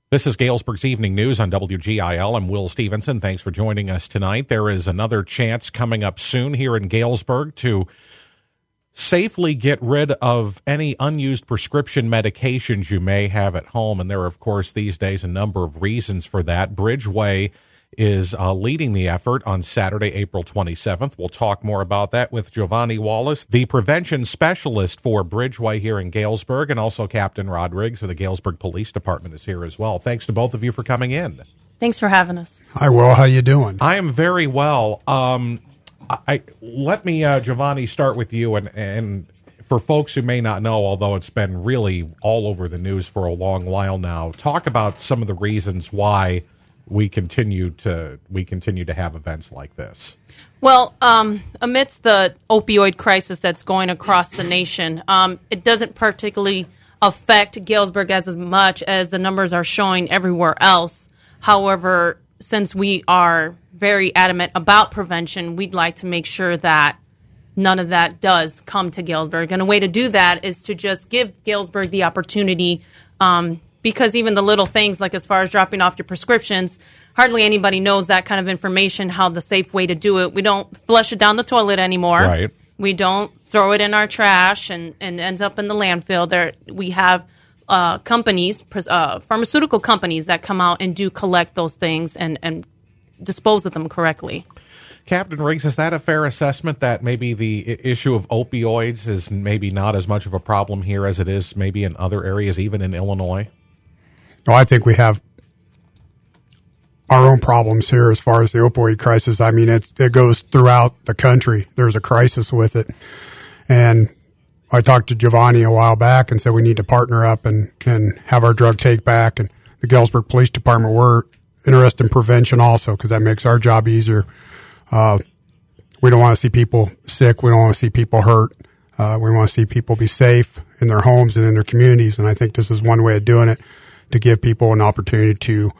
This is Galesburg's Evening News on WGIL. I'm Will Stevenson. Thanks for joining us tonight. There is another chance coming up soon here in Galesburg to safely get rid of any unused prescription medications you may have at home. And there are, of course, these days a number of reasons for that. Bridgeway is leading the effort on Saturday, April 27th. We'll talk more about that with Giovanni Wallace, the prevention specialist for Bridgeway here in Galesburg, and also Captain Rod Riggs of the Galesburg Police Department is here as well. Thanks to both of you for coming in. Thanks for having us. Hi, Will. How you doing? I am very well. Let me, Giovanni, start with you. And for folks who may not know, although it's been really all over the news for a long while now, talk about some of the reasons why we continue to have events like this. Well, amidst the opioid crisis that's going across the nation, it doesn't particularly affect Galesburg as much as the numbers are showing everywhere else. However, since we are very adamant about prevention, we'd like to make sure that none of that does come to Galesburg. And a way to do that is to just give Galesburg the opportunity, because even the little things, like as far as dropping off your prescriptions, hardly anybody knows that kind of information, how the safe way to do it. We don't flush it down the toilet anymore. Right. We don't throw it in our trash and ends up in the landfill. We have companies, pharmaceutical companies that come out and do collect those things and dispose of them correctly. Captain Riggs, is that a fair assessment that maybe the issue of opioids is maybe not as much of a problem here as it is maybe in other areas, even in Illinois? No, I think we have our own problems here as far as the opioid crisis. I mean, it goes throughout the country. There's a crisis with it. And I talked to Giovanni a while back and said we need to partner up and have our drug take back. And the Galesburg Police Department, we're interested in prevention also because that makes our job easier. We don't want to see people sick. We don't want to see people hurt. We want to see people be safe in their homes and in their communities. And I think this is one way of doing it, to give people an opportunity to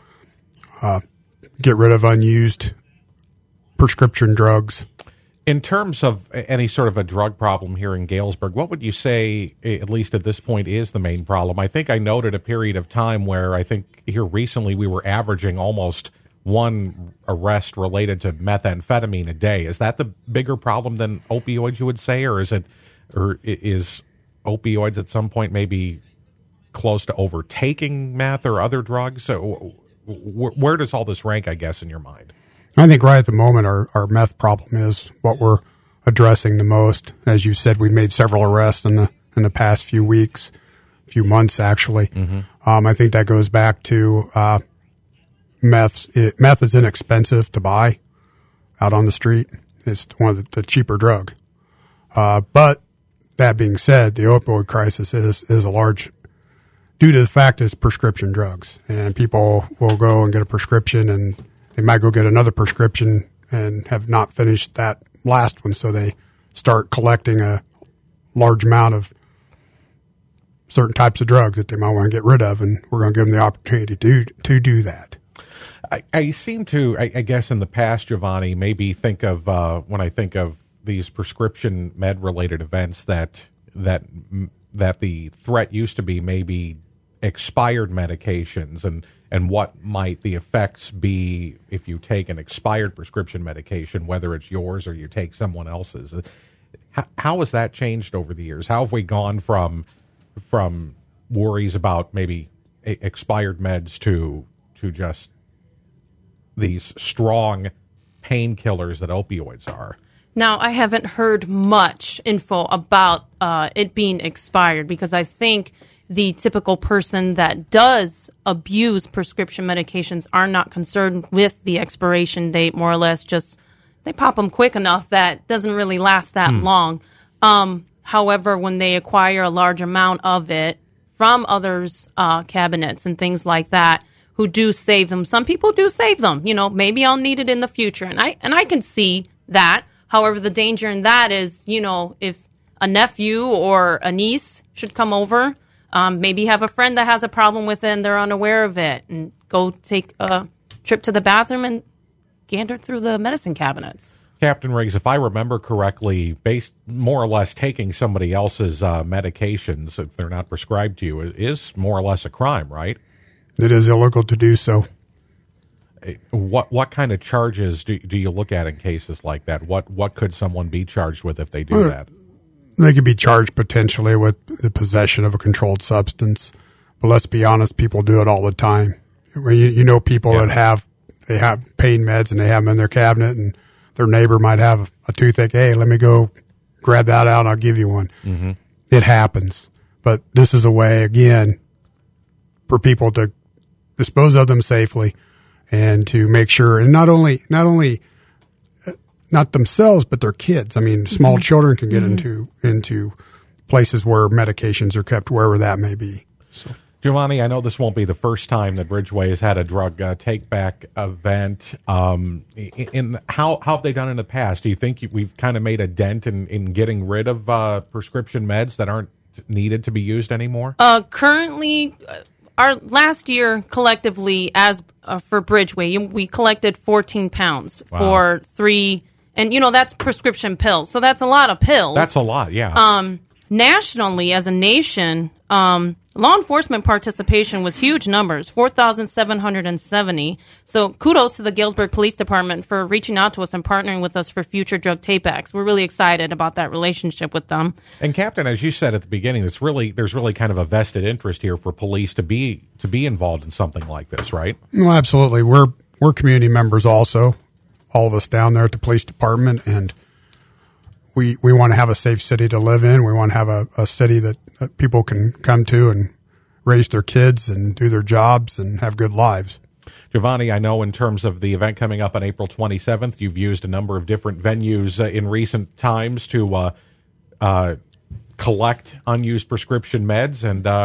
get rid of unused prescription drugs. In terms of any sort of a drug problem here in Galesburg, what would you say, at least at this point, is the main problem? I think I noted a period of time where I think here recently we were averaging almost one arrest related to methamphetamine a day. Is that the bigger problem than opioids, you would say, or is opioids at some point maybe close to overtaking meth or other drugs? So where does all this rank, I guess, in your mind? I think right at the moment our meth problem is what we're addressing the most. As you said, we've made several arrests in the past few weeks, few months actually. Mm-hmm. I think that goes back to meth is inexpensive to buy out on the street. It's one of the cheaper drug. But that being said, the opioid crisis is a large, due to the fact it's prescription drugs, and people will go and get a prescription and they might go get another prescription and have not finished that last one. So they start collecting a large amount of certain types of drugs that they might want to get rid of. And we're going to give them the opportunity to do that. I seem to, I guess in the past, Giovanni, maybe think of, when I think of these prescription med-related events, that the threat used to be maybe expired medications and what might the effects be if you take an expired prescription medication, whether it's yours or you take someone else's. How has that changed over the years? How have we gone from worries about maybe expired meds to just these strong painkillers that opioids are? Now, I haven't heard much info about it being expired, because I think the typical person that does abuse prescription medications are not concerned with the expiration date, more or less. Just they pop them quick enough that doesn't really last that long. However, when they acquire a large amount of it from others' cabinets and things like that, who do save them, some people do save them. You know, maybe I'll need it in the future, and I can see that. However, the danger in that is, you know, if a nephew or a niece should come over, maybe have a friend that has a problem with it and they're unaware of it, and go take a trip to the bathroom and gander through the medicine cabinets. Captain Riggs, if I remember correctly, based more or less taking somebody else's medications, if they're not prescribed to you, is more or less a crime, right? It is illegal to do so. What kind of charges do you look at in cases like that? What could someone be charged with if they do that? They could be charged potentially with the possession of a controlled substance. But let's be honest, people do it all the time. You know people that have pain meds and they have them in their cabinet, and their neighbor might have a toothache. Hey, let me go grab that out and I'll give you one. Mm-hmm. It happens. But this is a way, again, for people to dispose of them safely and to make sure, and not only not themselves, but their kids. I mean, small children can get into places where medications are kept, wherever that may be. So, Giovanni, I know this won't be the first time that Bridgeway has had a drug take-back event. How have they done in the past? Do you think we've kind of made a dent in getting rid of prescription meds that aren't needed to be used anymore? Currently, our last year collectively, as for Bridgeway, we collected 14 pounds for 3, and that's prescription pills. So that's a lot of pills. That's a lot, yeah. Nationally, as a nation, law enforcement participation was huge numbers, 4,770. So kudos to the Galesburg Police Department for reaching out to us and partnering with us for future drug take-backs. We're really excited about that relationship with them. And Captain, as you said at the beginning, there's really kind of a vested interest here for police to be involved in something like this, right? No, absolutely. We're community members also, all of us down there at the police department, and we want to have a safe city to live in. We want to have a city that people can come to and raise their kids and do their jobs and have good lives. Giovanni, I know in terms of the event coming up on April 27th, you've used a number of different venues in recent times to collect unused prescription meds,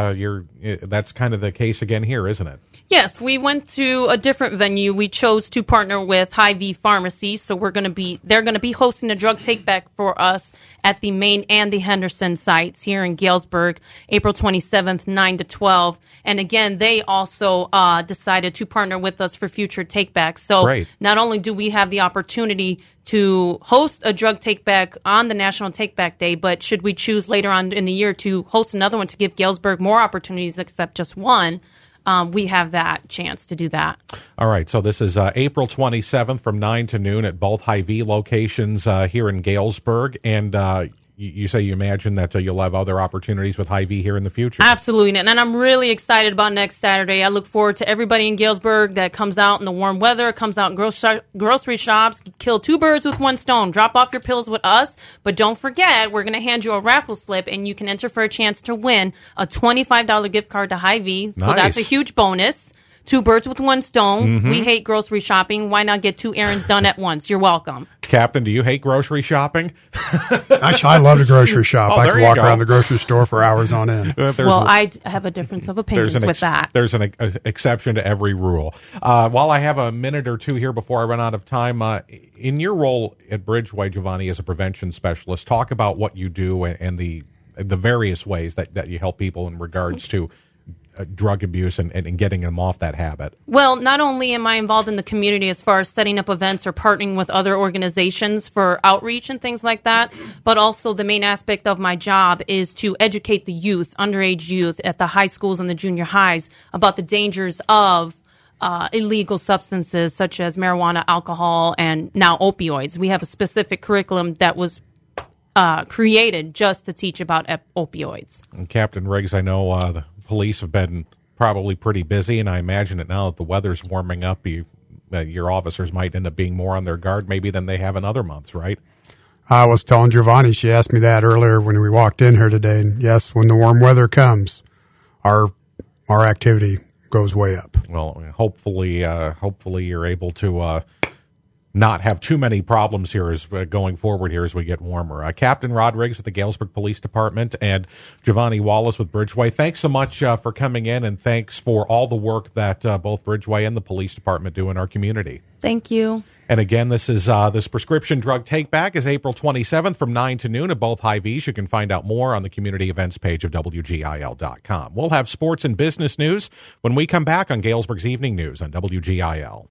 and that's kind of the case again here, isn't it? Yes, we went to a different venue. We chose to partner with Hy-Vee Pharmacy, so they're going to be hosting a drug take-back for us at the Main and the Henderson sites here in Galesburg, April 27th, 9 to 12. And again, they also decided to partner with us for future take-backs. So Great. Not only do we have the opportunity to host a drug take-back on the National Take-Back Day, but should we choose later on in the year to host another one to give Galesburg more opportunities except just one, we have that chance to do that. All right, so this is April 27th from 9 to noon at both Hy-Vee locations here in Galesburg, and you say you imagine that you'll have other opportunities with Hy-Vee here in the future. Absolutely, and I'm really excited about next Saturday. I look forward to everybody in Galesburg that comes out in the warm weather, comes out in grocery shops, kill 2 birds with 1 stone. Drop off your pills with us, but don't forget, we're going to hand you a raffle slip, and you can enter for a chance to win a $25 gift card to Hy-Vee. So that's a huge bonus. 2 birds with 1 stone. Mm-hmm. We hate grocery shopping. Why not get 2 errands done at once? You're welcome. Captain, do you hate grocery shopping? Actually, I love to grocery shop. I can walk around the grocery store for hours on end. I have a difference of opinions with that. There's an exception to every rule. While I have a minute or two here before I run out of time, in your role at Bridgeway, Giovanni, as a prevention specialist, talk about what you do and the various ways that you help people in regards to drug abuse and getting them off that habit. Well, not only am I involved in the community as far as setting up events or partnering with other organizations for outreach and things like that, but also the main aspect of my job is to educate the youth, underage youth at the high schools and the junior highs about the dangers of illegal substances such as marijuana, alcohol, and now opioids. We have a specific curriculum that was created just to teach about opioids. And Captain Riggs, I know the police have been probably pretty busy, and I imagine that now that the weather's warming up, your officers might end up being more on their guard maybe than they have in other months, right? I was telling Giovanni, she asked me that earlier when we walked in here today, and yes, when the warm weather comes, our activity goes way up. Well, hopefully you're able to not have too many problems here as going forward here as we get warmer. Captain Rod Riggs with the Galesburg Police Department and Giovanni Wallace with Bridgeway. Thanks so much for coming in, and thanks for all the work that both Bridgeway and the police department do in our community. Thank you. And again, this prescription drug take-back is April 27th from 9 to noon at both Hy-Vees. You can find out more on the community events page of WGIL.com. We'll have sports and business news when we come back on Galesburg's Evening News on WGIL.